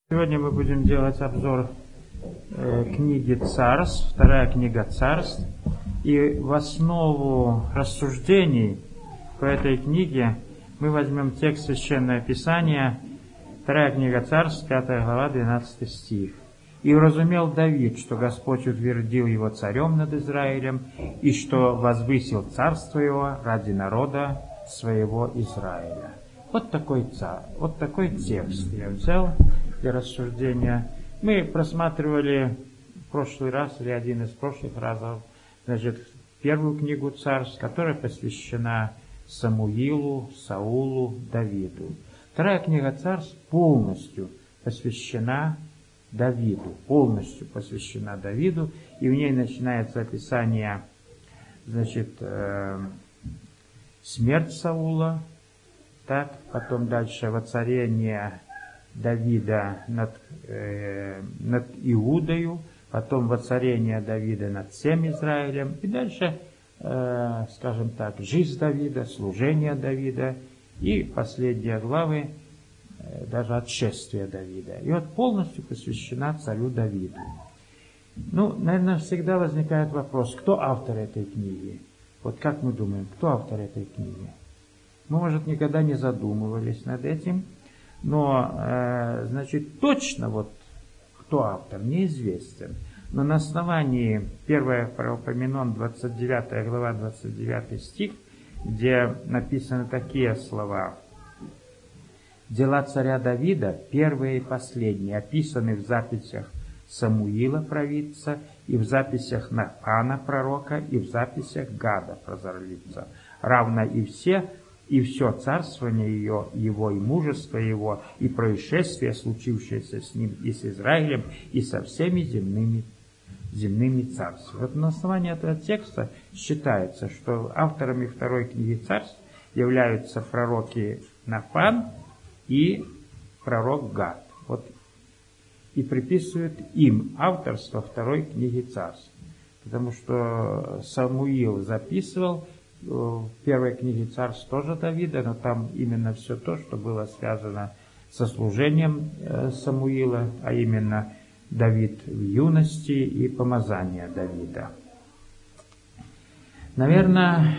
Сегодня мы будем делать обзор книги «Царств», вторая книга «Царств». И в основу рассуждений по этой книге мы возьмем текст Священного Писания, вторая книга «Царств», 5 глава, 12 стих. «И уразумел Давид, что Господь утвердил его царем над Израилем, и что возвысил царство его ради народа своего Израиля». Вот такой текст я взял для рассуждения. Мы просматривали в прошлый раз, или один из прошлых разов, первую книгу Царств, которая посвящена Самуилу, Саулу, Давиду. Вторая книга Царств полностью посвящена Давиду, и в ней начинается описание, смерть Саула, потом дальше воцарение Давида над Иудою, потом воцарение Давида над всем Израилем, и дальше, жизнь Давида, служение Давида, и последние главы, даже отшествие Давида. И вот полностью посвящена царю Давиду. Наверное, всегда возникает вопрос, кто автор этой книги? Вот как мы думаем, кто автор этой книги? Мы, может, никогда не задумывались над этим, но, точно кто автор, неизвестен. Но на основании 1 Паралипоменон, 29 глава, 29 стих, где написаны такие слова: «Дела царя Давида, первые и последние, описаны в записях Самуила пророчца, и в записях Нафана пророка, и в записях Гада прозорливца, равно и все царствование его, и мужество его, и происшествия, случившиеся с ним и с Израилем, и со всеми земными царствами». Вот на основании этого текста считается, что авторами второй книги Царств являются пророки Нафан и пророк Гад. И приписывают им авторство второй книги Царств. Потому что Самуил записывал в первой книге Царств тоже Давида, но там именно все то, что было связано со служением Самуила, а именно Давид в юности и помазание Давида. Наверное,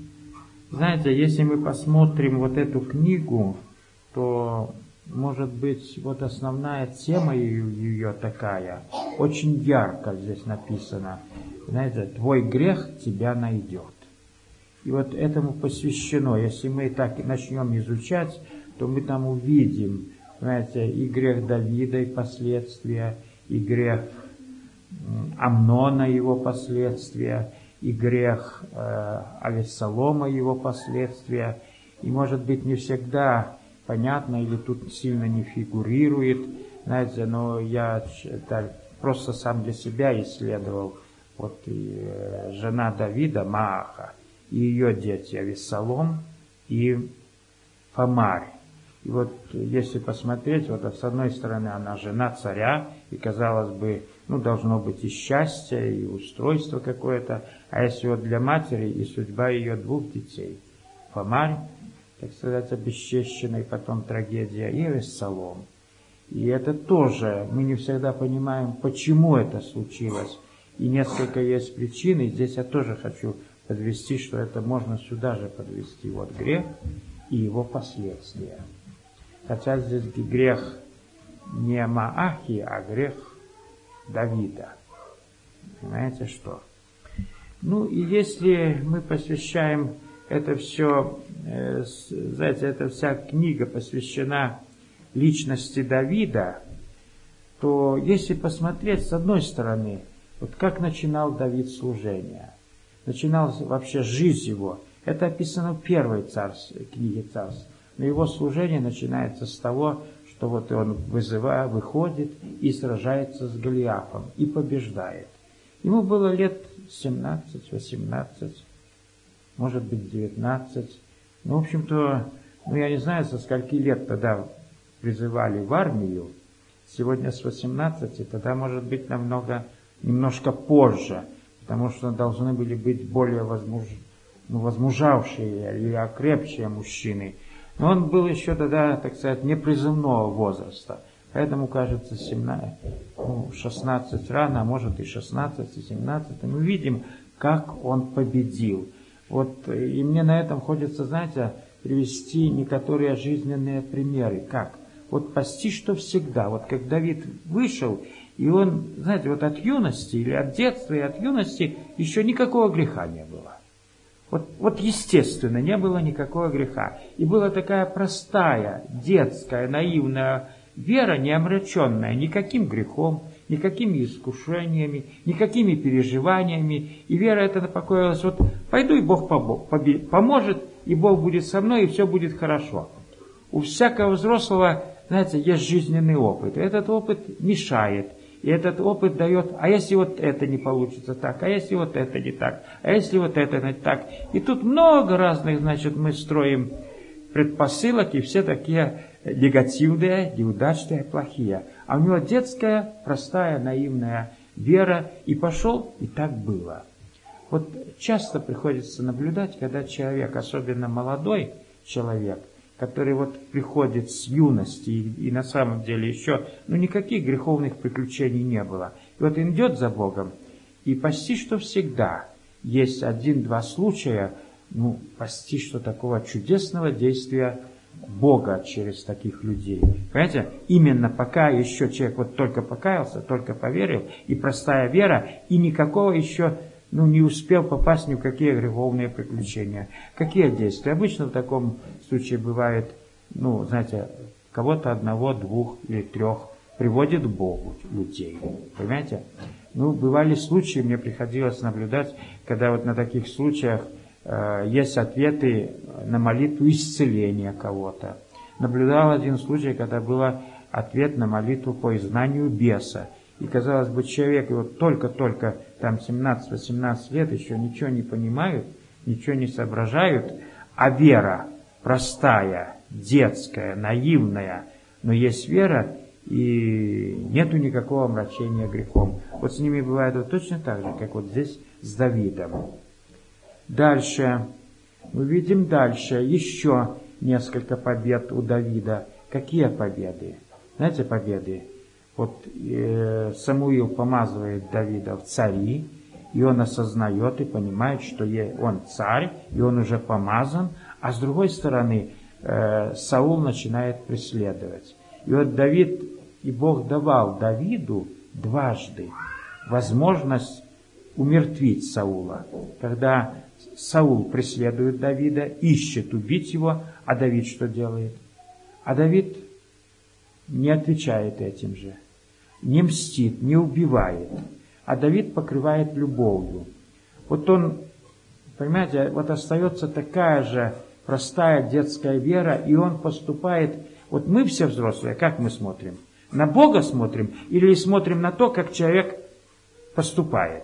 если мы посмотрим эту книгу, то, может быть, основная тема ее такая, очень ярко здесь написано. «Твой грех тебя найдет». И этому посвящено. Если мы так начнем изучать, то мы там увидим, и грех Давида, и последствия, и грех Амнона, его последствия, и грех Авессалома, его последствия. И, может быть, не всегда понятно, или тут сильно не фигурирует, но я просто сам для себя исследовал. Жена Давида, Мааха, и ее дети Авессалом и Фамарь. И если посмотреть, с одной стороны она жена царя, и, казалось бы, должно быть и счастье, и устройство какое-то, а если для матери и судьба ее двух детей. Фамарь, обесчещенный, потом трагедия, и Авессалом. И это тоже, мы не всегда понимаем, почему это случилось. И несколько есть причин, и здесь я тоже хочу подвести, что это можно сюда же подвести. Грех и его последствия. Хотя здесь грех не Маахи, а грех Давида. Понимаете что? И если мы посвящаем это все, эта вся книга посвящена личности Давида, то если посмотреть с одной стороны, как начинал Давид служение, начинал вообще жизнь его, это описано в первой книге Царств. Но его служение начинается с того, что он выходит и сражается с Голиафом и побеждает. Ему было лет 17, 18, может быть 19. В общем-то, я не знаю, со скольки лет тогда призывали в армию. Сегодня с 18, тогда, может быть, немножко позже, потому что должны были быть более возмужавшие или окрепшие мужчины. Но он был еще тогда, непризывного возраста. Поэтому, кажется, 16 рано, а может и 16, и 17. Мы видим, как он победил. Вот, и мне на этом хочется, знаете, привести некоторые жизненные примеры. Как? Вот почти что всегда. Вот как Давид вышел, и он, знаете, вот от юности, или от детства и от юности еще никакого греха не было. Вот естественно, не было никакого греха. И была такая простая, детская, наивная вера, не омраченная никаким грехом, никакими искушениями, никакими переживаниями. И вера эта покоилась, вот пойду, и Бог поможет, и Бог будет со мной, и все будет хорошо. У всякого взрослого, знаете, есть жизненный опыт. Этот опыт мешает. И этот опыт дает, а если вот это не получится так, а если вот это не так, а если вот это не так. И тут много разных, значит, мы строим предпосылок, и все такие негативные, неудачные, плохие. А у него детская, простая, наивная вера, и пошел, и так было. Вот часто приходится наблюдать, когда человек, особенно молодой человек, который вот приходит с юности, и на самом деле еще, никаких греховных приключений не было. И вот он идет за Богом, и почти что всегда есть 1-2 случая, почти что такого чудесного действия Бога через таких людей. Понимаете, именно пока еще человек вот только покаялся, только поверил, и простая вера, и никакого еще не успел попасть ни в какие греховные приключения. Какие действия? Обычно в таком случае бывает, знаете, кого-то 1, 2 или 3 приводит к Богу людей. Понимаете? Бывали случаи, мне приходилось наблюдать, когда вот на таких случаях есть ответы на молитву исцеления кого-то. Наблюдал один случай, когда был ответ на молитву по изгнанию беса. И, казалось бы, человек, и вот только-только там 17-18 лет, еще ничего не понимают, ничего не соображают, а вера простая, детская, наивная, но есть вера, и нету никакого омрачения грехом. Вот с ними бывает вот точно так же, как вот здесь с Давидом. Дальше, мы видим дальше еще несколько побед у Давида. Какие победы? Знаете, победы? Вот Самуил помазывает Давида в цари, и он осознает и понимает, что он царь, и он уже помазан, а с другой стороны Саул начинает преследовать. И вот Давид, и Бог давал Давиду дважды возможность умертвить Саула. Когда Саул преследует Давида, ищет убить его, а Давид что делает? А Давид не отвечает этим же, не мстит, не убивает, а Давид покрывает любовью. Вот он, понимаете, вот остается такая же простая детская вера, и он поступает. Вот мы все взрослые, как мы смотрим? На Бога смотрим или смотрим на то, как человек поступает?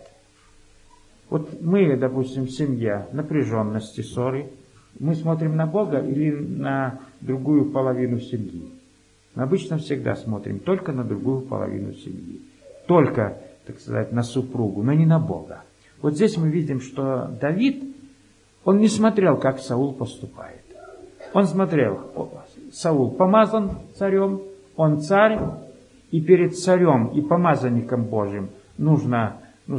Вот мы, допустим, в семье, напряженности, ссоры, мы смотрим на Бога или на другую половину семьи? Мы обычно всегда смотрим только на другую половину семьи. Только, так сказать, на супругу, но не на Бога. Вот здесь мы видим, что Давид, он не смотрел, как Саул поступает. Он смотрел, Саул помазан царем, он царь, и перед царем и помазанником Божьим нужно,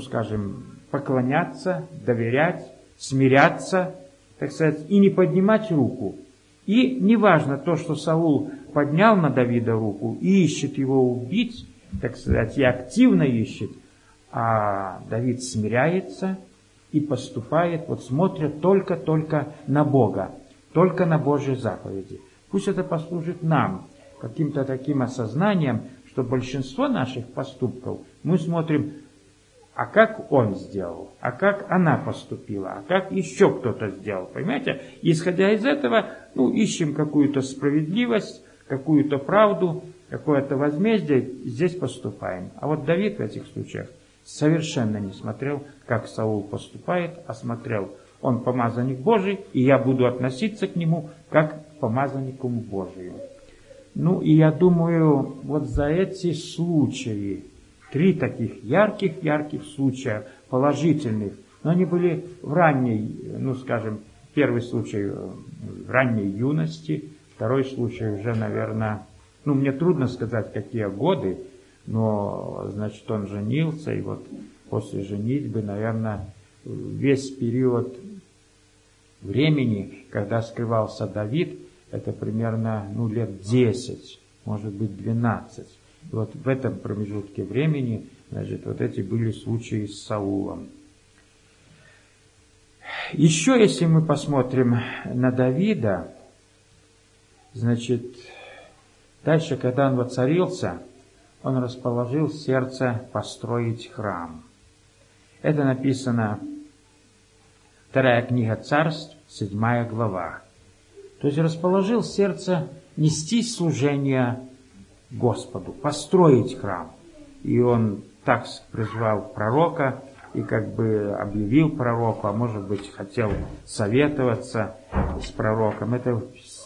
поклоняться, доверять, смиряться, так сказать, и не поднимать руку. И неважно то, что Саул поднял на Давида руку и ищет его убить, так сказать, и активно ищет, а Давид смиряется и поступает, вот смотрит только на Бога, только на Божьи заповеди. Пусть это послужит нам каким-то таким осознанием, что большинство наших поступков мы смотрим, а как он сделал, а как она поступила, а как еще кто-то сделал, понимаете? Исходя из этого, ищем какую-то справедливость, какую-то правду, какое-то возмездие, здесь поступаем. А вот Давид в этих случаях совершенно не смотрел, как Саул поступает, а смотрел, он помазанник Божий, и я буду относиться к нему как к помазаннику Божию. И я думаю, вот за эти случаи, 3 таких ярких случая, положительных, но они были в ранней, первый случай в ранней юности, второй случай уже, наверное, Ну, мне трудно сказать, какие годы, но, значит, он женился, и вот после женитьбы, наверное, весь период времени, когда скрывался Давид, это примерно, лет 10, может быть, 12. И вот в этом промежутке времени, значит, вот эти были случаи с Саулом. Еще, если мы посмотрим на Давида, значит, дальше, когда он воцарился, он расположил сердце построить храм. Это написано 2 книга Царств, 7 глава. То есть расположил сердце нести служение Господу, построить храм. И он так призвал пророка и как бы объявил пророку, а может быть хотел советоваться с пророком. Это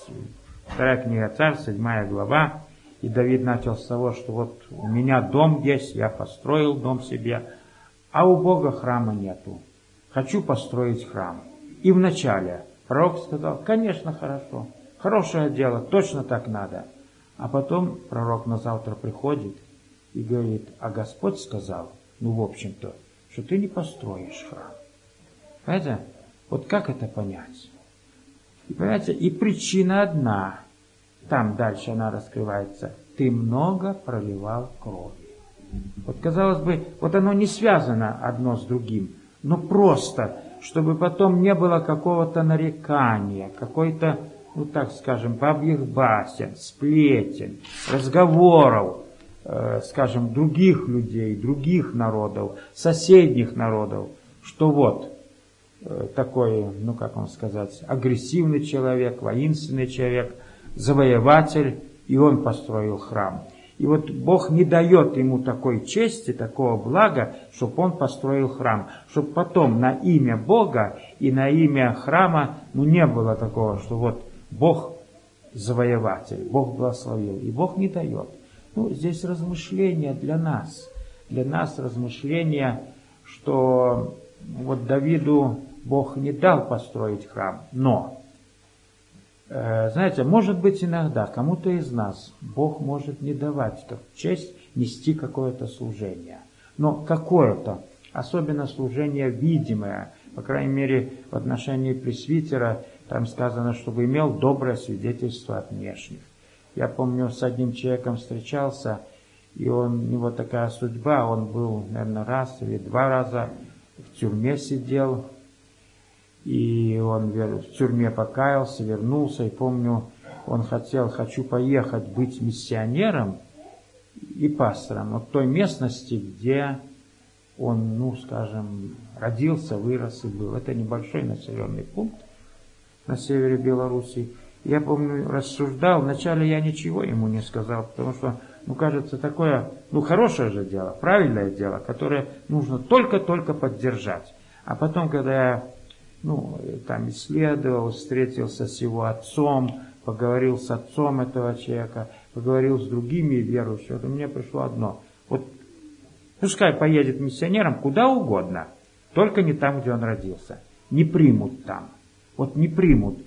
2 книга Царств, 7 глава. И Давид начал с того, что вот у меня дом есть, я построил дом себе, а у Бога храма нету. Хочу построить храм. И вначале пророк сказал, конечно, хорошо, хорошее дело, точно так надо. А потом пророк на завтра приходит и говорит, а Господь сказал, в общем-то, что ты не построишь храм. Понимаете, вот как это понять? И, понимаете, и причина одна, там дальше она раскрывается, ты много проливал крови. Вот казалось бы, вот оно не связано одно с другим, но просто, чтобы потом не было какого-то нарекания, какой-то, так скажем, бабьих басен, сплетен, разговоров, скажем, других людей, других народов, соседних народов, что вот такой, как вам сказать, агрессивный человек, воинственный человек, завоеватель, и он построил храм. И вот Бог не дает ему такой чести, такого блага, чтобы он построил храм. Чтобы потом на имя Бога и на имя храма, не было такого, что вот Бог завоеватель, Бог благословил. И Бог не дает. Здесь размышления для нас. Для нас размышления, что вот Давиду Бог не дал построить храм, но... Знаете, может быть иногда кому-то из нас Бог может не давать честь нести какое-то служение. Но какое-то, особенно служение видимое, по крайней мере в отношении пресвитера, там сказано, чтобы имел доброе свидетельство от внешних. Я помню, с одним человеком встречался, и у него такая судьба, он был, наверное, раз или 2 раза в тюрьме сидел, и он в тюрьме покаялся, вернулся, и помню, он хочу поехать быть миссионером и пастором вот той местности, где он, скажем, родился, вырос и был. Это небольшой населенный пункт на севере Беларуси. Я помню, рассуждал, вначале я ничего ему не сказал, потому что, кажется, такое, хорошее же дело, правильное дело, которое нужно только-только поддержать. А потом, когда я там исследовал, встретился с его отцом, поговорил с отцом этого человека, поговорил с другими верующими, то мне пришло одно. Вот пускай поедет миссионером куда угодно, только не там, где он родился. Не примут там. Вот не примут.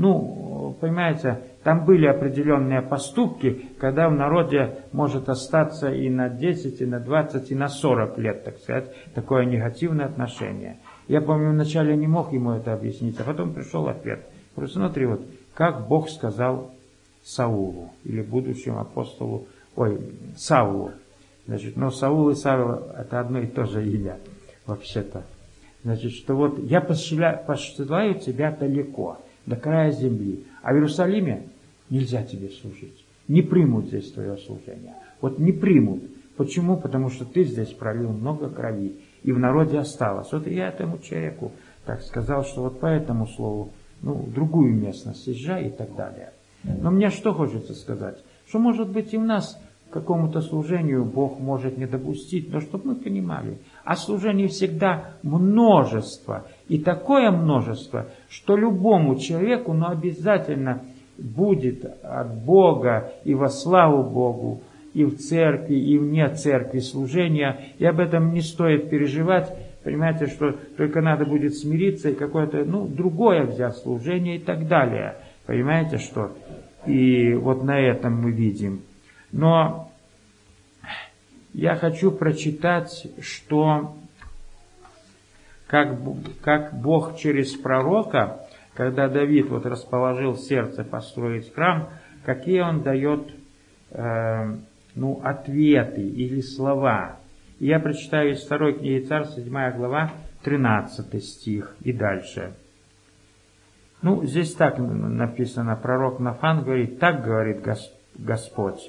Понимаете, там были определенные поступки, когда в народе может остаться и на 10, и на 20, и на 40 лет, так сказать, такое негативное отношение. Я помню, вначале не мог ему это объяснить, а потом пришел ответ. Просто смотри, вот как Бог сказал Саулу, или будущему апостолу, Саулу. Значит, Саул и Савел — это одно и то же имя, вообще-то. Значит, что вот я посылаю тебя далеко, до края земли, а в Иерусалиме нельзя тебе служить. Не примут здесь твое служение. Вот не примут. Почему? Потому что ты здесь пролил много крови, и в народе осталось. Вот я этому человеку так сказал, что вот по этому слову, в другую местность езжай и так далее. Но мне что хочется сказать? Что, может быть, и в нас к какому-то служению Бог может не допустить, но чтобы мы понимали, а служений всегда множество. И такое множество, что любому человеку, обязательно будет от Бога и во славу Богу, и в церкви, и вне церкви служения. И об этом не стоит переживать. Понимаете, что только надо будет смириться и какое-то, другое взять служение и так далее. Понимаете, что? И вот на этом мы видим, Но я хочу прочитать, что как Бог через пророка, когда Давид вот расположил сердце построить храм, какие он дает ответы или слова. И я прочитаю из 2 книги Царств, 7 глава, 13 стих и дальше. Здесь так написано, пророк Нафан говорит, так говорит Господь.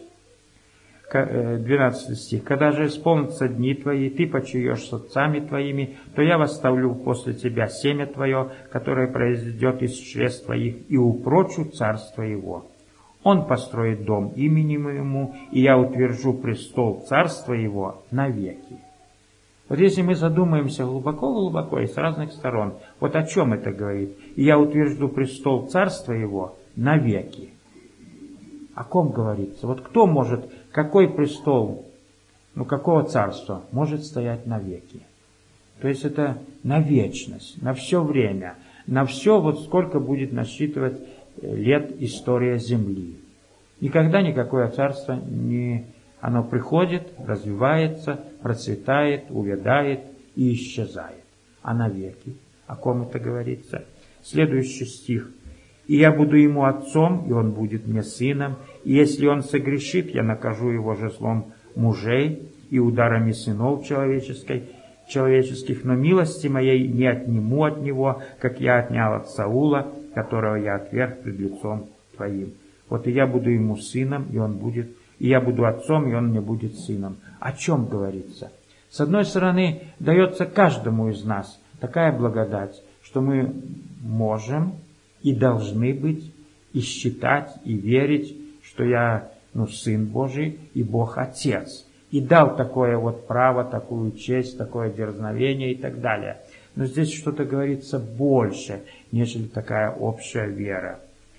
12 стих. «Когда же исполнятся дни твои, ты почуешь с отцами твоими, то я восставлю после тебя семя твое, которое произойдет из чресл твоих, и упрочу царство его. Он построит дом имени моему, и я утвержу престол царства его навеки». Вот если мы задумаемся глубоко-глубоко и с разных сторон, вот о чем это говорит? «И я утвержу престол царства его навеки». О ком говорится? Вот кто может, какой престол, какого царства может стоять навеки? То есть это на вечность, на все время, на все, вот сколько будет насчитывать лет история земли. Никогда никакое царство оно приходит, развивается, процветает, увядает и исчезает. А навеки, о ком это говорится? Следующий стих. «И я буду ему отцом, и он будет мне сыном, и если он согрешит, я накажу его жезлом мужей и ударами сынов человеческих, но милости моей не отниму от него, как я отнял от Саула, которого я отверг пред лицом твоим. Вот и я буду ему сыном, и я буду отцом, и он мне будет сыном». О чем говорится? С одной стороны, дается каждому из нас такая благодать, что мы можем и должны быть, и считать, и верить, что я, Сын Божий, и Бог Отец. И дал такое вот право, такую честь, такое дерзновение и так далее. Но здесь что-то говорится больше, нежели такая общая вера.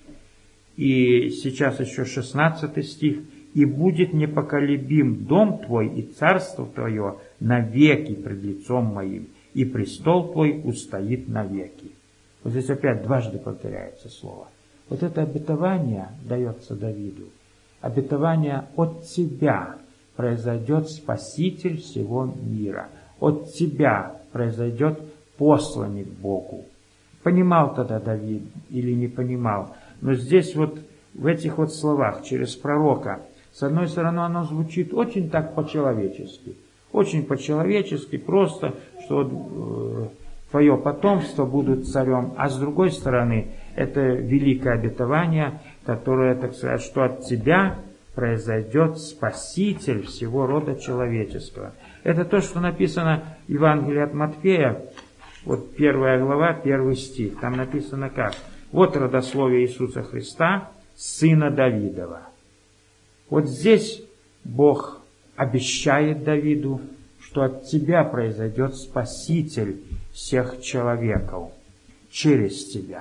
И сейчас еще 16 стих. «И будет непоколебим дом твой и царство твое навеки пред лицом моим, и престол твой устоит навеки». Вот здесь опять дважды повторяется слово. Вот это обетование дается Давиду. Обетование от тебя произойдет Спаситель всего мира. От тебя произойдет посланник Богу. Понимал тогда Давид или не понимал? Но здесь вот в этих вот словах через пророка, с одной стороны, оно звучит очень так по-человечески. Очень по-человечески, просто, что твое потомство будут царем. А с другой стороны, это великое обетование, которое, так сказать, что от тебя произойдет Спаситель всего рода человеческого. Это то, что написано в Евангелии от Матфея, вот 1 глава, 1 стих. Там написано как? «Вот родословие Иисуса Христа, сына Давидова». Вот здесь Бог обещает Давиду, что от тебя произойдет Спаситель всех человеков через тебя.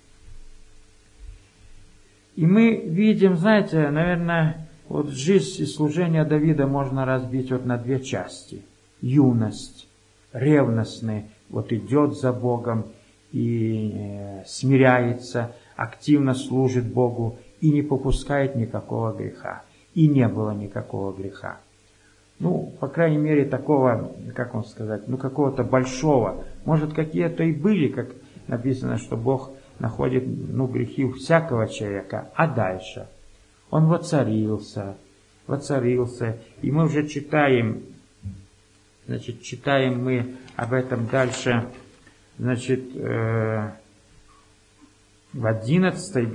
И мы видим, знаете, наверное, вот жизнь и служение Давида можно разбить вот на две части. Юность, ревностный, вот идет за Богом и смиряется, активно служит Богу и не попускает никакого греха. И не было никакого греха. По крайней мере, такого, как вам сказать, какого-то большого. Может, какие-то и были, как написано, что Бог находит, грехи у всякого человека. А дальше? Он воцарился. И мы уже читаем мы об этом дальше, в 11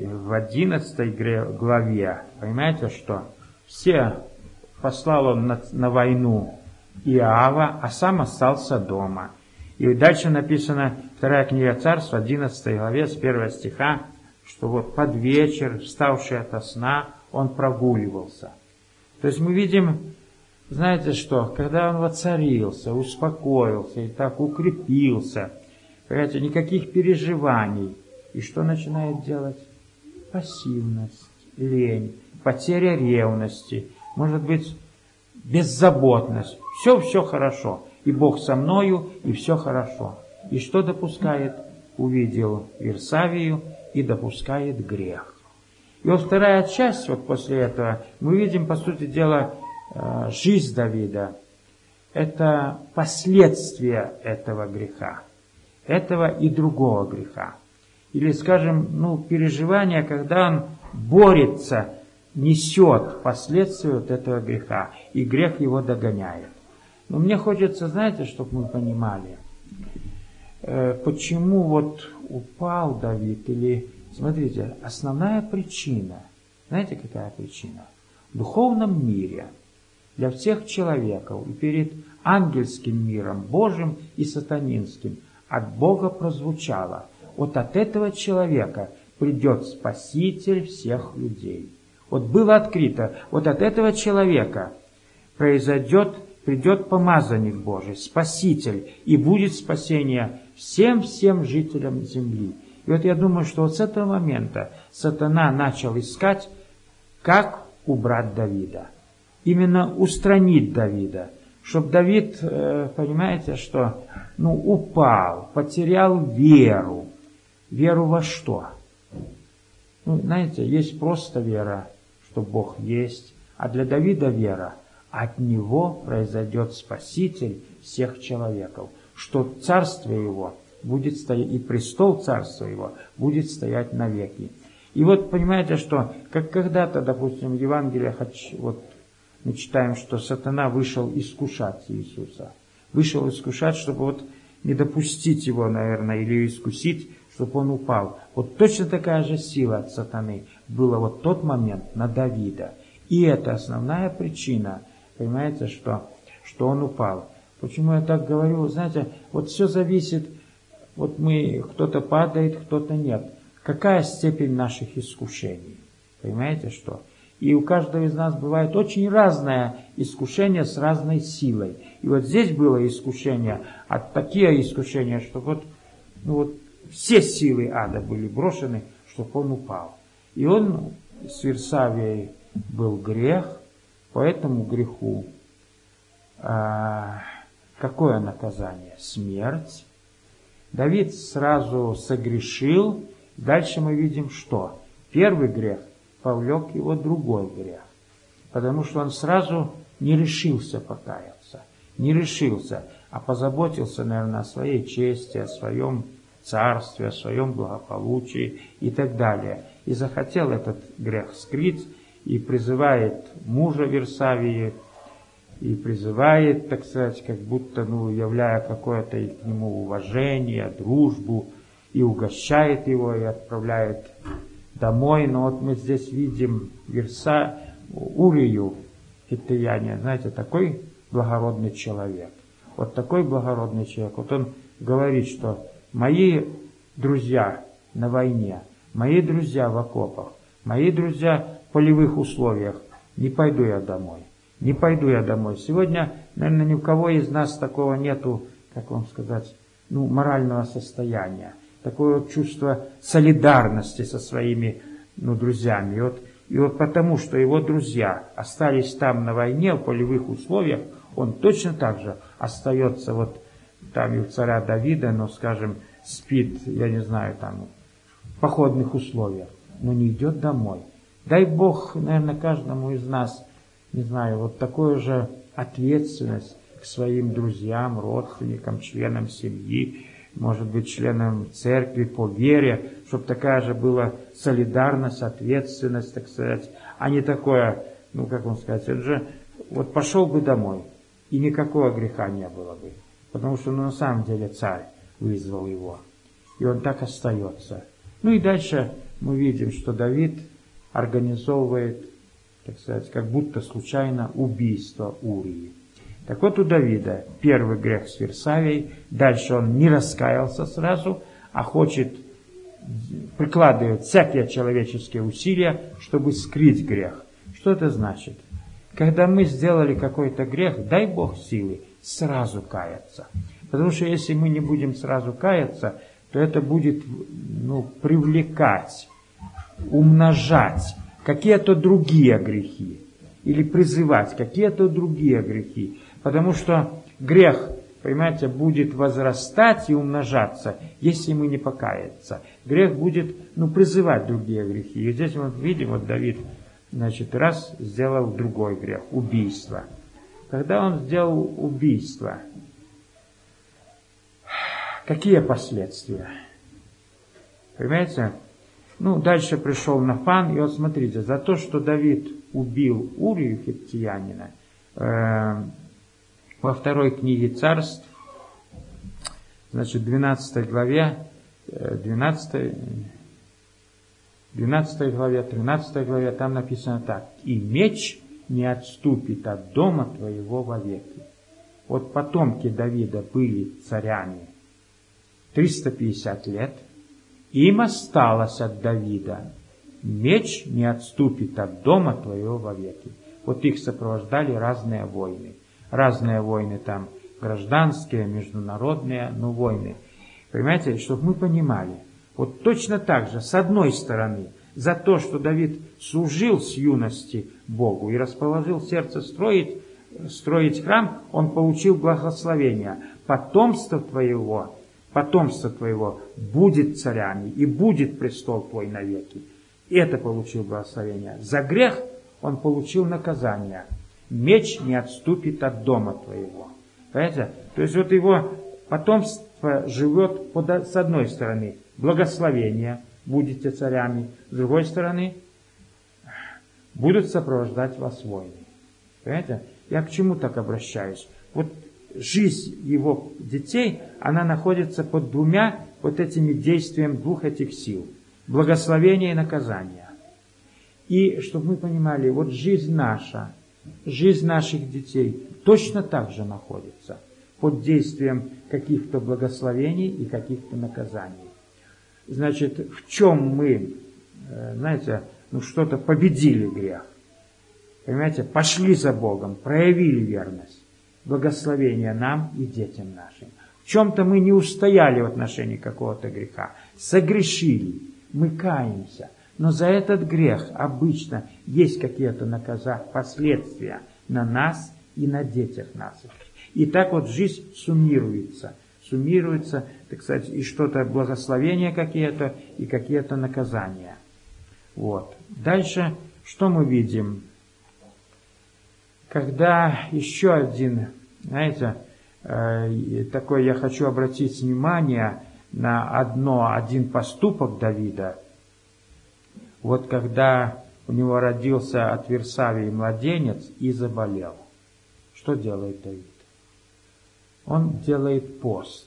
главе, понимаете, что все послал он на войну Иоава, а сам остался дома. И дальше написано, 2 книга Царств, 11 главе, с 1 стиха, что вот под вечер, вставший ото сна, он прогуливался. То есть мы видим, знаете что, когда он воцарился, успокоился и так укрепился, понимаете, никаких переживаний. И что начинает делать? Пассивность, лень, потеря ревности, может быть, беззаботность. Все хорошо. И Бог со мною, и все хорошо. И что допускает? Увидел Версавию и допускает грех. И вот вторая часть, вот после этого, мы видим, по сути дела, жизнь Давида. Это последствия этого греха. Этого и другого греха. Или, скажем, переживания, когда он борется, несет последствия вот этого греха, и грех его догоняет. Но мне хочется, знаете, чтобы мы понимали, почему вот упал Давид, или, смотрите, основная причина, знаете, какая причина? В духовном мире для всех человеков и перед ангельским миром, Божьим и сатанинским, от Бога прозвучало: вот от этого человека придет Спаситель всех людей. Вот было открыто, вот от этого человека придет помазанник Божий, Спаситель, и будет спасение всем жителям земли. И вот я думаю, что вот с этого момента сатана начал искать, как убрать Давида. Именно устранить Давида. Чтобы Давид, понимаете, что упал, потерял веру. Веру во что? Знаете, есть просто вера, что Бог есть, а для Давида вера: от него произойдет Спаситель всех человеков, что царство его будет стоять, и престол царства его будет стоять навеки. И вот понимаете, что как когда-то, допустим, в Евангелиях, вот мы читаем, что сатана вышел искушать Иисуса. Вышел искушать, чтобы вот не допустить его, наверное, или искусить, чтобы он упал. Вот точно такая же сила от сатаны была вот тот момент на Давида. И это основная причина, понимаете, что он упал. Почему я так говорю? Знаете, вот все зависит, вот кто-то падает, кто-то нет. Какая степень наших искушений? Понимаете, что? И у каждого из нас бывает очень разное искушение с разной силой. И вот здесь было искушение, такие искушения, что все силы ада были брошены, чтобы он упал. И с Вирсавией был грех, по этому греху какое наказание? Смерть. Давид сразу согрешил. Дальше мы видим, что первый грех повлек его другой грех. Потому что он сразу не решился покаяться. Не решился, а позаботился, наверное, о своей чести, о своем царстве, о своем благополучии и так далее. И захотел этот грех скрыть, и призывает мужа Вирсавии, и призывает, так сказать, как будто, являя какое-то к нему уважение, дружбу, и угощает его, и отправляет домой. Но вот мы здесь видим Урию хиттеянин, знаете, такой благородный человек. Вот такой благородный человек. Вот он говорит, что мои друзья на войне, мои друзья в окопах, мои друзья в полевых условиях, не пойду я домой. Не пойду я домой. Сегодня, наверное, ни у кого из нас такого нету, как вам сказать, морального состояния. Такое вот чувство солидарности со своими друзьями. И вот потому, что его друзья остались там на войне, в полевых условиях, он точно так же остается вот там и у царя Давида, скажем, спит, я не знаю, там, в походных условиях, но не идет домой. Дай Бог, наверное, каждому из нас, не знаю, вот такую же ответственность к своим друзьям, родственникам, членам семьи, может быть, членам церкви по вере, чтобы такая же была солидарность, ответственность, так сказать, а не такое, как вам сказать, это же, вот пошел бы домой, и никакого греха не было бы, потому что, на самом деле, царь вызвал его, и он так остается. И дальше мы видим, что Давид организовывает, так сказать, как будто случайно убийство Урии. Так вот, у Давида первый грех с Вирсавией, дальше он не раскаялся сразу, а прикладывает всякие человеческие усилия, чтобы скрыть грех. Что это значит? Когда мы сделали какой-то грех, дай Бог силы сразу каяться. Потому что если мы не будем сразу каяться, то это будет привлекать, умножать какие-то другие грехи. Или призывать какие-то другие грехи. Потому что грех понимаете, будет возрастать и умножаться, если мы не покаяться. Грех будет, призывать другие грехи. И здесь мы видим, вот Давид, значит, раз сделал другой грех, убийство. Когда он сделал убийство, какие последствия? Понимаете? Дальше пришел Нафан, и вот смотрите, за то, что Давид убил Урию хиттиянина, во второй книге Царств, значит, 12 главе, 13 главе, там написано так: «И меч не отступит от дома твоего вовеки». Вот потомки Давида были царями 350 лет, им осталось от Давида: меч не отступит от дома твоего вовеки. Вот их сопровождали разные войны. Разные войны там, гражданские, международные, войны. Понимаете, чтобы мы понимали, вот точно так же, с одной стороны, за то, что Давид служил с юности Богу и расположил сердце строить храм, он получил благословение. Потомство твоего будет царями, и будет престол твой навеки. Это получил благословение. За грех он получил наказание. Меч не отступит от дома твоего. Понимаете? То есть вот его потомство живет с одной стороны благословение, будете царями, с другой стороны будут сопровождать вас войны. Понимаете? Я к чему так обращаюсь? Вот жизнь его детей, она находится под двумя вот этими действиями двух этих сил. Благословение и наказание. И чтобы мы понимали, вот жизнь наша, жизнь наших детей точно так же находится под действием каких-то благословений и каких-то наказаний. Значит, в чем мы, знаете, что-то победили грех. Понимаете, пошли за Богом, проявили верность. Благословение нам и детям нашим. В чем-то мы не устояли в отношении какого-то греха, согрешили, мы каемся. Но за этот грех обычно есть какие-то последствия на нас и на детях наших. И так вот жизнь суммируется, так сказать, и что-то благословения какие-то, и какие-то наказания. Вот. Дальше, что мы видим? Когда еще один, знаете, такой я хочу обратить внимание на один поступок Давида. Вот когда у него родился от Версавии младенец и заболел. Что делает Давид? Он делает пост.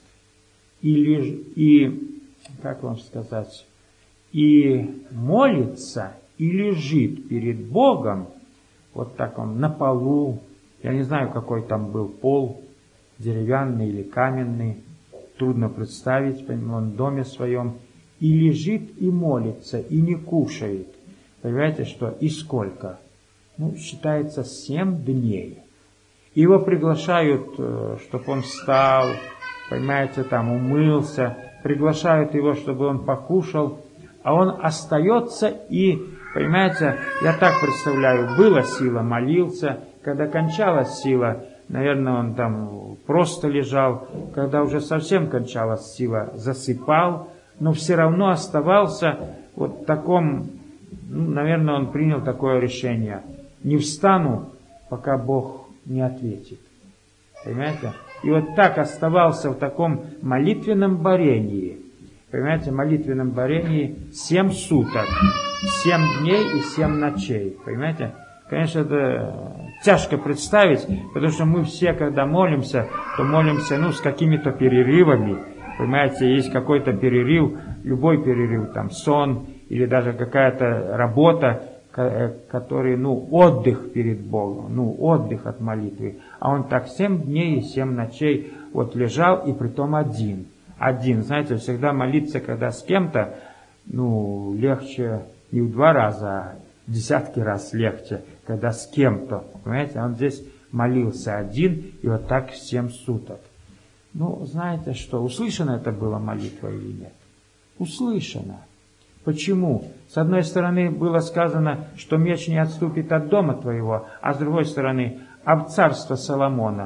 И как вам сказать, и молится, и лежит перед Богом, вот так он на полу, я не знаю, какой там был пол, деревянный или каменный, трудно представить, он в доме своем, и лежит, и молится, и не кушает. Понимаете, что? И сколько? Считается 7 дней. Его приглашают, чтобы он встал, понимаете, там умылся, приглашают его, чтобы он покушал, а он остается и, понимаете, я так представляю, была сила, молился, когда кончалась сила, наверное, он там просто лежал, когда уже совсем кончалась сила, засыпал, но все равно оставался вот в таком, наверное, он принял такое решение: не встану, пока Бог не ответит. Понимаете? И вот так оставался в таком молитвенном борении. Понимаете, молитвенном борении 7 суток, 7 дней и 7 ночей. Понимаете? Конечно, это тяжко представить, потому что мы все, когда молимся, то молимся, с какими-то перерывами. Понимаете, есть какой-то перерыв, любой перерыв, там сон или даже какая-то работа, который, отдых перед Богом, отдых от молитвы. А он так 7 дней и 7 ночей вот лежал, и притом один. Знаете, всегда молиться, когда с кем-то, легче не в 2 раза, а в десятки раз легче, когда с кем-то. Понимаете, он здесь молился один, и вот так 7 суток. Знаете что, услышана это была молитва или нет? Услышана. Почему? С одной стороны было сказано, что меч не отступит от дома твоего, а с другой стороны, царство Соломона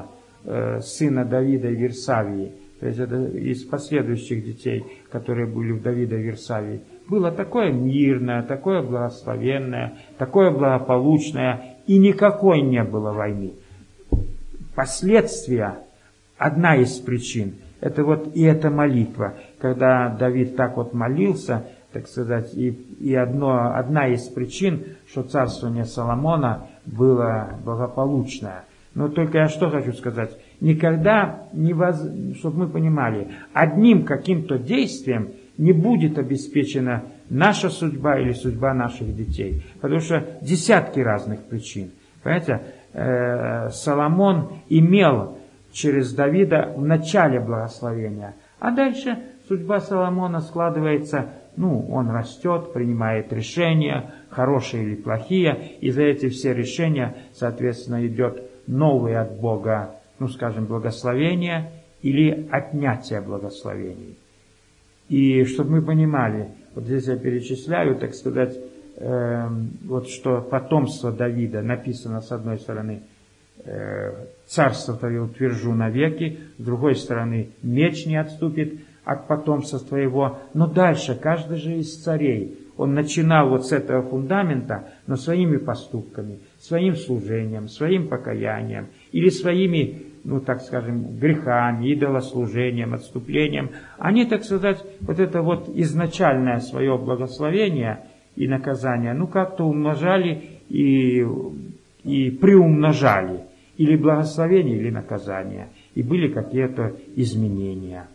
сына Давида и Версавии, то есть это из последующих детей, которые были у Давида и Версавии, было такое мирное, такое благословенное, такое благополучное, и никакой не было войны. Последствия, одна из причин, это вот и эта молитва, когда Давид так вот молился, так сказать, и одна из причин, что царствование Соломона было благополучное. Но только я что хочу сказать, никогда, чтобы мы понимали, одним каким-то действием не будет обеспечена наша судьба или судьба наших детей. Потому что десятки разных причин. Понимаете, Соломон имел через Давида в начале благословения, а дальше судьба Соломона складывается, он растет, принимает решения, хорошие или плохие, и за эти все решения, соответственно, идет новое от Бога, благословение или отнятие благословений. И чтобы мы понимали, вот здесь я перечисляю, так сказать, вот что потомство Давида написано с одной стороны, царство твое утвержу навеки, с другой стороны, меч не отступит от потомства твоего. Но дальше каждый же из царей, он начинал вот с этого фундамента, но своими поступками, своим служением, своим покаянием или своими, грехами, идолослужением, отступлением, они, так сказать, вот это вот изначальное свое благословение и наказание, как-то умножали и приумножали. Или благословение, или наказание. И были какие-то изменения.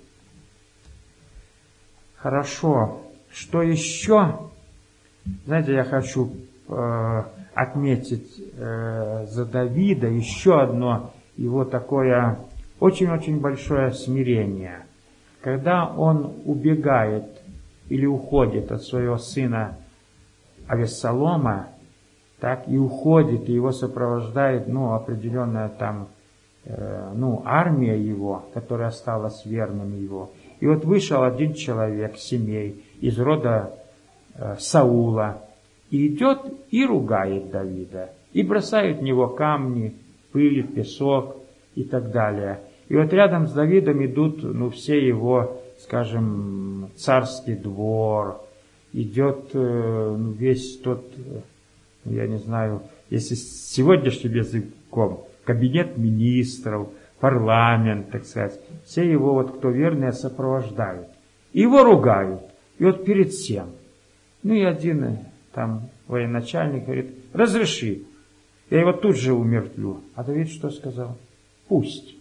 Хорошо. Что еще? Знаете, я хочу отметить за Давида еще одно его такое очень-очень большое смирение. Когда он убегает или уходит от своего сына Авессалома, так и уходит, и его сопровождает, определенная там, армия его, которая осталась верным его. И вот вышел один человек, Семей, из рода Саула, и идет и ругает Давида, и бросает в него камни, пыль, песок и так далее. И вот рядом с Давидом идут, все его, царский двор, идет весь тот, я не знаю, если с сегодняшним языком, кабинет министров, парламент, так сказать, все его, кто верные, сопровождают. Его ругают. И вот перед всем. И один там военачальник говорит, разреши, я его тут же умертвлю. А Давид что сказал? Пусть.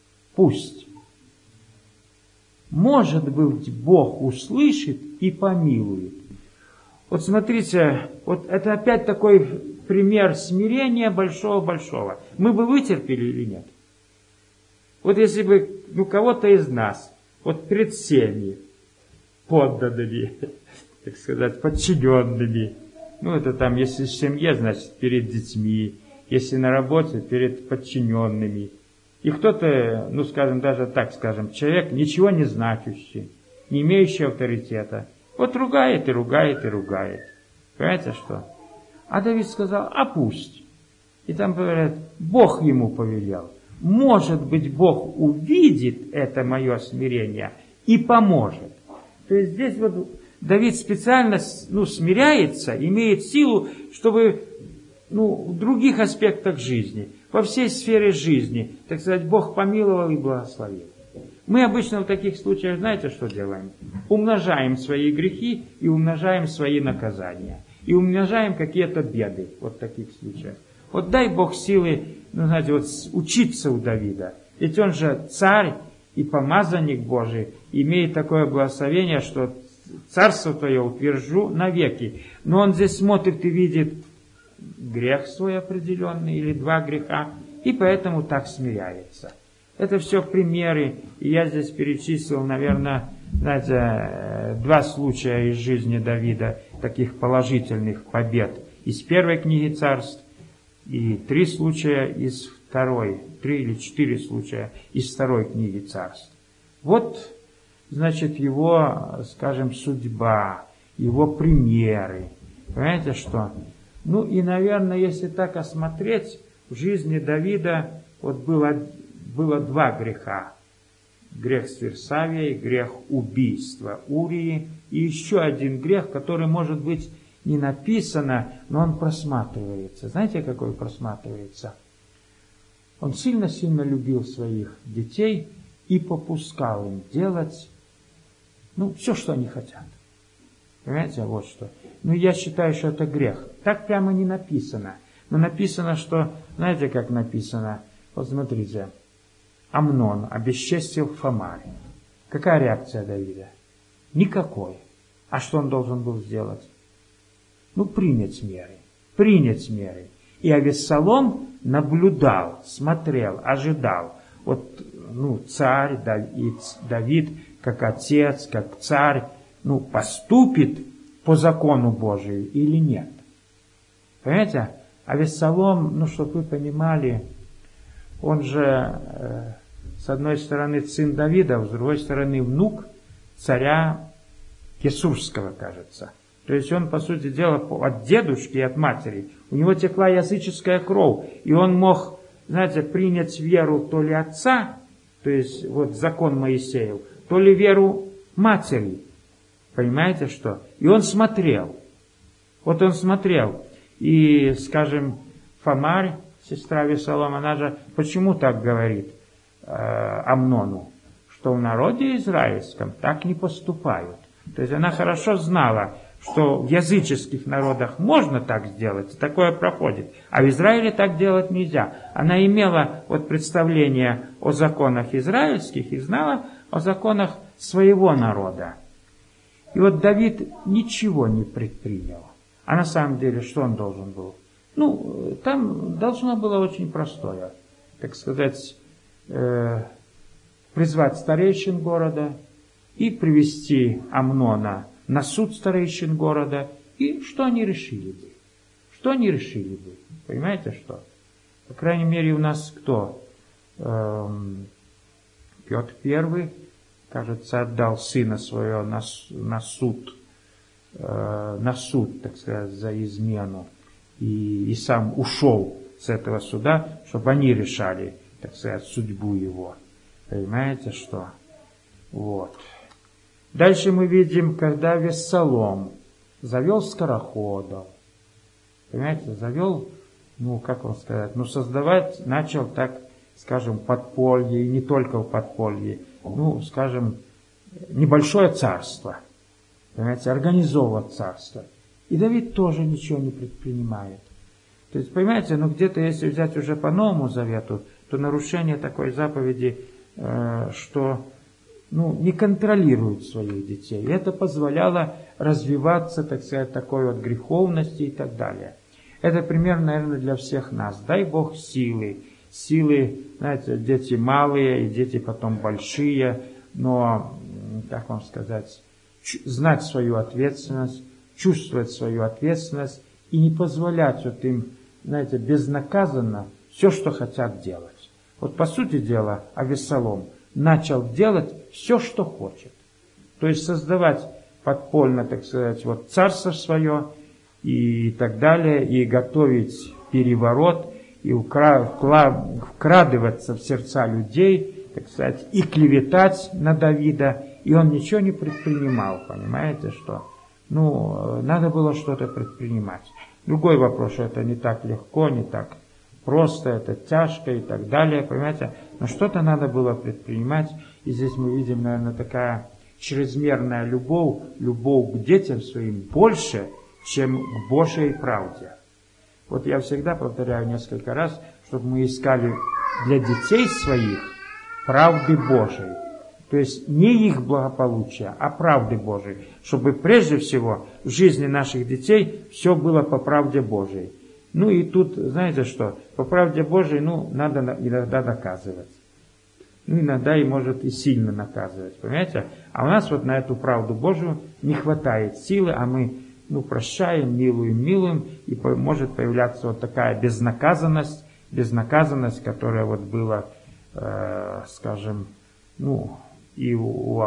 Может быть, Бог услышит и помилует. Вот смотрите, вот это опять такой пример смирения большого-большого. Мы бы вытерпели или нет? Вот если бы кого-то из нас, вот перед всеми подданными, так сказать, подчиненными, это там, если в семье, значит, перед детьми, если на работе, перед подчиненными. И кто-то, даже так скажем, человек ничего не значащий, не имеющий авторитета, вот ругает и ругает и ругает. Понимаете что? А Давид сказал, пусть. И там говорят, Бог ему повелел. Может быть, Бог увидит это мое смирение и поможет. То есть здесь вот Давид специально смиряется, имеет силу, чтобы в других аспектах жизни, во всей сфере жизни, так сказать, Бог помиловал и благословил. Мы обычно в таких случаях, знаете, что делаем? Умножаем свои грехи и умножаем свои наказания. И умножаем какие-то беды вот в таких случаях. Вот дай Бог силы, учиться у Давида. Ведь он же царь и помазанник Божий, имеет такое благословение, что царство твое утвержу навеки. Но он здесь смотрит и видит грех свой определенный или два греха, и поэтому так смиряется. Это все примеры, и я здесь перечислил, наверное, два случая из жизни Давида, таких положительных побед из первой книги Царств, и 3 случая из второй, 3 или 4 случая из второй книги Царств. Вот, значит, его, судьба, его примеры. Понимаете что? И, наверное, если так осмотреть, в жизни Давида был было два греха. Грех Свирсавия и грех убийства Урии. И еще один грех, который, может быть, не написано, но он просматривается. Знаете, какой просматривается? Он сильно-сильно любил своих детей и попускал им делать, все, что они хотят. Понимаете, вот что. Я считаю, что это грех. Так прямо не написано. Но написано, что, знаете, как написано? Вот смотрите. Амнон обесчестил Фомарь. Какая реакция Давида? Никакой. А что он должен был сделать? Принять меры. Принять меры. И Авессалом наблюдал, смотрел, ожидал. Царь Давид, как отец, как царь, поступит по закону Божию или нет. Понимаете? Авессалом, чтобы вы понимали, он же, с одной стороны, сын Давида, с другой стороны, внук царя Кесурского, кажется. То есть он, по сути дела, от дедушки и от матери. У него текла языческая кровь. И он мог, принять веру то ли отца, то есть закон Моисеев, то ли веру матери. Понимаете, что? И он смотрел. Он смотрел. И, скажем, Фомарь, сестра Авессалома, она же почему так говорит Амнону? Что в народе израильском так не поступают. То есть она хорошо знала, что в языческих народах можно так сделать, и такое проходит. А в Израиле так делать нельзя. Она имела представление о законах израильских и знала о законах своего народа. И Давид ничего не предпринял. А на самом деле, что он должен был? Там должно было очень простое, так сказать, призвать старейшин города и привести Амнона на суд старейшин города. И что они решили бы? Что они решили бы? Понимаете, что? По крайней мере, у нас кто? Петр I, кажется, отдал сына своего на суд, так сказать, за измену. И сам ушел с этого суда, чтобы они решали, так сказать, судьбу его. Понимаете, что? Дальше мы видим, когда Авессалом завел скороходов. Понимаете, завел, как вам сказать, создавать начал, так скажем, подполье, и не только в подполье, скажем, небольшое царство. Понимаете, организовывать царство. И Давид тоже ничего не предпринимает. То есть, понимаете, где-то, если взять уже по Новому Завету, то нарушение такой заповеди, что не контролирует своих детей. И это позволяло развиваться, так сказать, такой греховности и так далее. Это пример, наверное, для всех нас. Дай Бог силы. Силы, знаете, дети малые и дети потом большие, но, как вам сказать, знать свою ответственность, чувствовать свою ответственность и не позволять им, знаете, безнаказанно все, что хотят делать. По сути дела, Авессалом начал делать все, что хочет. То есть создавать подпольно, так сказать, царство свое и так далее, и готовить переворот, и вкрадываться в сердца людей, так сказать, и клеветать на Давида. И он ничего не предпринимал, понимаете, что? Надо было что-то предпринимать. Другой вопрос, что это не так легко, не так просто, это тяжко и так далее, понимаете. Но что-то надо было предпринимать. И здесь мы видим, наверное, такая чрезмерная любовь к детям своим больше, чем к Божьей правде. Я всегда повторяю несколько раз, чтобы мы искали для детей своих правды Божией. То есть не их благополучия, а правды Божией. Чтобы прежде всего в жизни наших детей все было по правде Божией. И тут, знаете что, по правде Божией, надо иногда наказывать. Иногда и может и сильно наказывать, понимаете? А у нас на эту правду Божию не хватает силы, а мы, прощаем, милуем, и может появляться такая безнаказанность, которая была, скажем, и у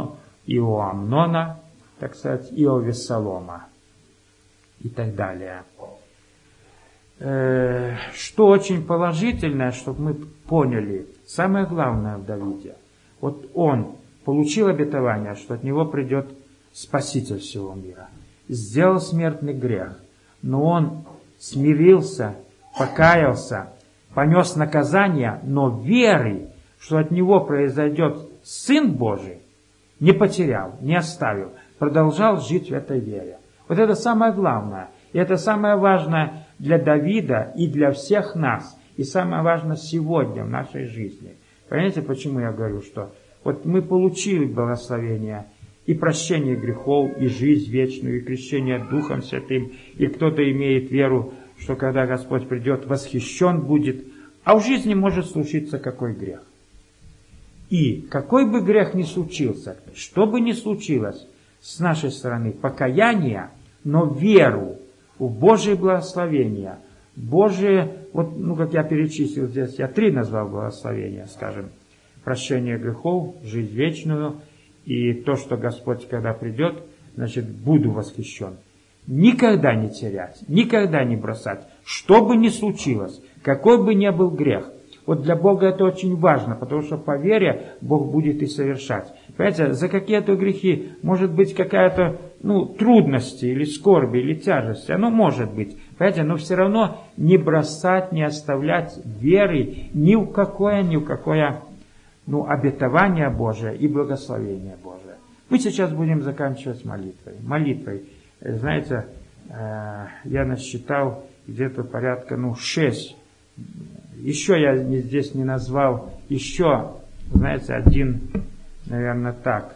Амнона, так сказать, и у Авессалома, и так далее. Что очень положительное, чтобы мы поняли, самое главное в Давиде. Вот он получил обетование, что от него придет Спаситель всего мира. Сделал смертный грех, но он смирился, покаялся, понес наказание, но веры, что от него произойдет Сын Божий, не потерял, не оставил, продолжал жить в этой вере. Вот это самое главное. И это самое важное для Давида и для всех нас. И самое важное сегодня в нашей жизни. Понимаете, почему я говорю, что вот мы получили благословение и прощение грехов, и жизнь вечную, и крещение Духом Святым. И кто-то имеет веру, что когда Господь придет, восхищен будет. А в жизни может случиться какой грех. И какой бы грех ни случился, что бы ни случилось с нашей стороны, покаяние, но веру в Божие благословение, Божие, вот, как я перечислил здесь, я 3 назвал благословения, скажем, прощение грехов, жизнь вечную, и то, что Господь, когда придет, значит, буду восхищен. Никогда не терять, никогда не бросать, что бы ни случилось, какой бы ни был грех. Вот для Бога это очень важно, потому что по вере Бог будет и совершать. Понимаете, за какие-то грехи может быть какая-то, трудности, или скорби, или тяжесть. Оно может быть. Понимаете, но все равно не бросать, не оставлять веры ни в какое, обетование Божие и благословение Божие. Мы сейчас будем заканчивать молитвой. Знаете, я насчитал где-то порядка, 6. Еще я здесь не назвал, знаете, один, наверное, так.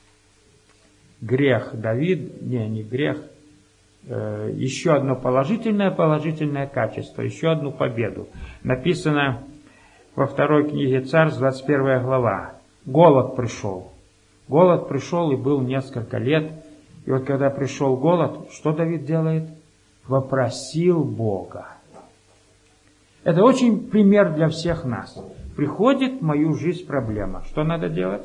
Грех Давид, не грех, еще одно положительное качество, еще одну победу. Написано во 2 книге Царств, 21 глава. Голод пришел и был несколько лет. И вот когда пришел голод, что Давид делает? Вопросил Бога. Это очень пример для всех нас. Приходит в мою жизнь проблема. Что надо делать?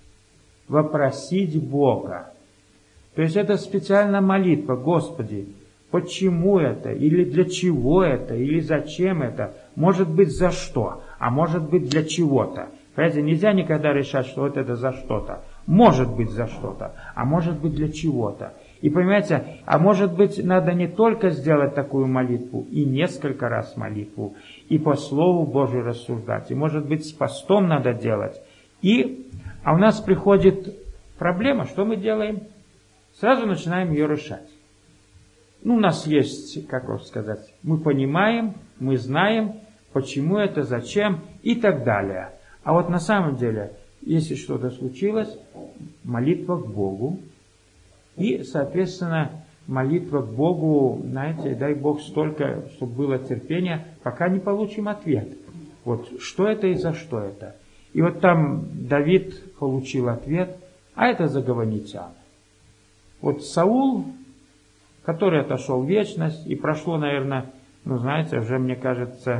Вопросить Бога. То есть это специальная молитва. Господи, почему это? Или для чего это? Или зачем это? Может быть, за что? А может быть, для чего-то. Понимаете, нельзя никогда решать, что вот это за что-то. Может быть, за что-то, а может быть, для чего-то. И понимаете, а может быть, надо не только сделать такую молитву, и несколько раз молитву, и по Слову Божию рассуждать, и может быть, с постом надо делать. А у нас приходит проблема, что мы делаем? Сразу начинаем ее решать. У нас есть, мы понимаем, мы знаем, почему это, зачем и так далее. А вот на самом деле, если что-то случилось, молитва к Богу, и, соответственно, молитва к Богу, знаете, дай Бог столько, чтобы было терпение, пока не получим ответ. Вот что это и за что это. И вот там Давид получил ответ, а это за гаванитян. Вот Саул, который отошел в вечность, и прошло, наверное, уже, мне кажется,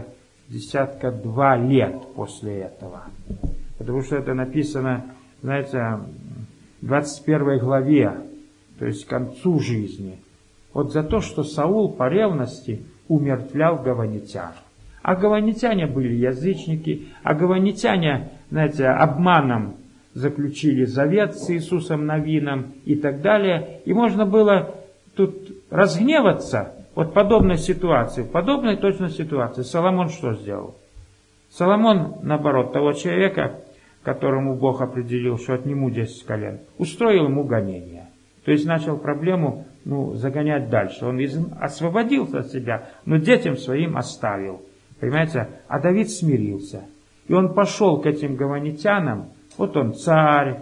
2 лет после этого. Потому что это написано, знаете, в 21 главе, то есть к концу жизни. Вот за то, что Саул по ревности умертвлял гаванитян. А гаванитяне были язычники, а гаванитяне, обманом заключили завет с Иисусом Навином и так далее. И можно было тут разгневаться от подобной ситуации. В подобной точно ситуации Соломон что сделал? Соломон, наоборот, того человека, которому Бог определил, что отниму 10 колен, устроил ему гонение. То есть начал проблему загонять дальше. Он освободился от себя, но детям своим оставил. Понимаете? А Давид смирился. И он пошел к этим гаванитянам. Вот он царь,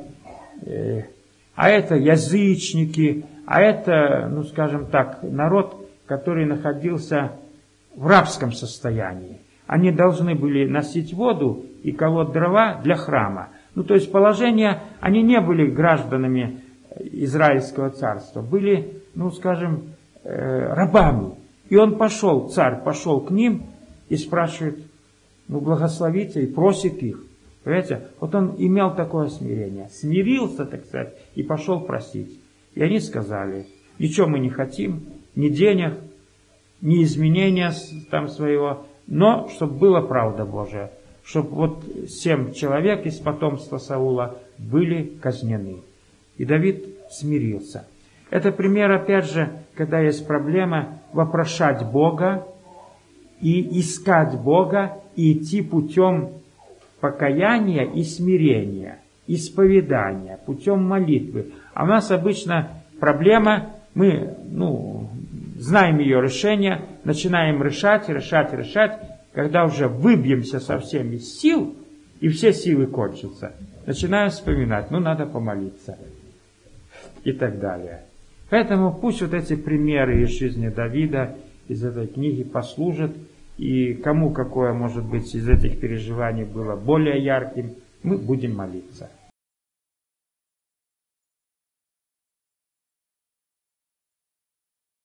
а это язычники, а это, народ, который находился в рабском состоянии. Они должны были носить воду и колоть дрова для храма. То есть положение, они не были гражданами Израильского царства, были, рабами. И он царь пошел к ним и спрашивает, благословите, и просит их. Понимаете, вот он имел такое смирение, смирился, так сказать, и пошел просить. И они сказали, ничего мы не хотим, ни денег, ни изменения своего, но чтобы была правда Божия, чтобы вот 7 человек из потомства Саула были казнены. И Давид смирился. Это пример, опять же, когда есть проблема, вопрошать Бога и искать Бога и идти путем покаяния и смирения, исповедания, путем молитвы. А у нас обычно проблема, мы знаем ее решение, начинаем решать, когда уже выбьемся совсем из сил, и все силы кончатся, начинаем вспоминать, надо помолиться и так далее. Поэтому пусть вот эти примеры из жизни Давида, из этой книги послужат, и кому какое, может быть, из этих переживаний было более ярким, мы будем молиться.